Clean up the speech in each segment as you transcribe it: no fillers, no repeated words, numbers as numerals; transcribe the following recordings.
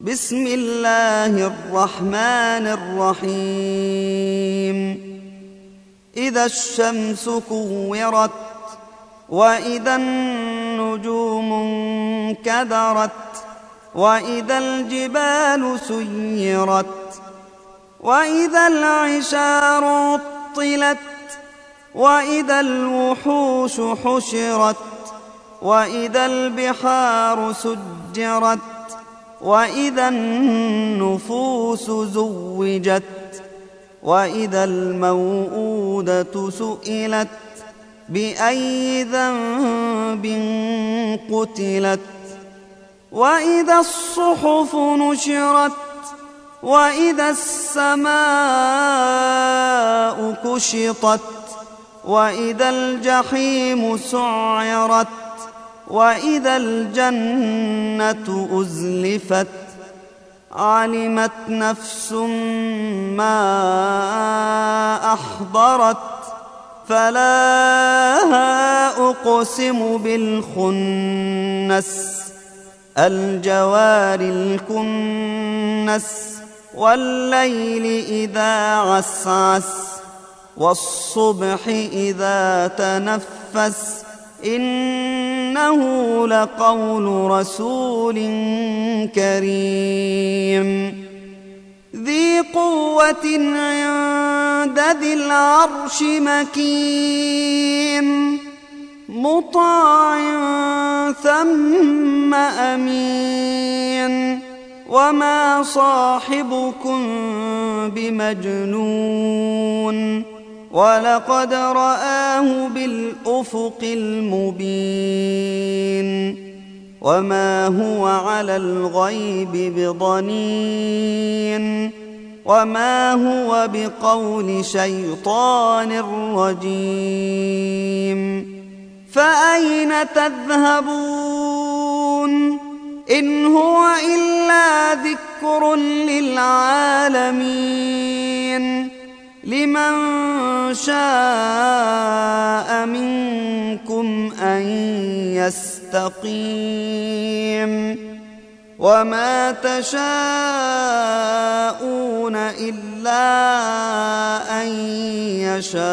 بسم الله الرحمن الرحيم إذا الشمس كورت وإذا النجوم انكدرت وإذا الجبال سيرت وإذا العشار عطلت وإذا الوحوش حشرت وإذا البحار سجرت وإذا النفوس زوجت وإذا الموءودة سئلت بأي ذنب قتلت وإذا الصحف نشرت وإذا السماء كشطت وإذا الجحيم سعرت وإذا الجنة أزلفت علمت نفس ما أحضرت فلا أقسم بالخنس الجوار الكنس والليل إذا عسعس والصبح إذا تنفس إنه لقول رسول كريم ذي قوة عند ذي العرش مكين مطاع ثم أمين وما صاحبكم بمجنون ولقد رآه بالأفق المبين وما هو على الغيب بضنين وما هو بقول شيطان رجيم فأين تذهبون إن هو إلا ذكر للعالمين لمن شاء منكم أن يستقيم وما تشاءون إلا أن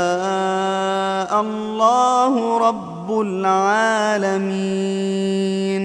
يشاء الله رب العالمين.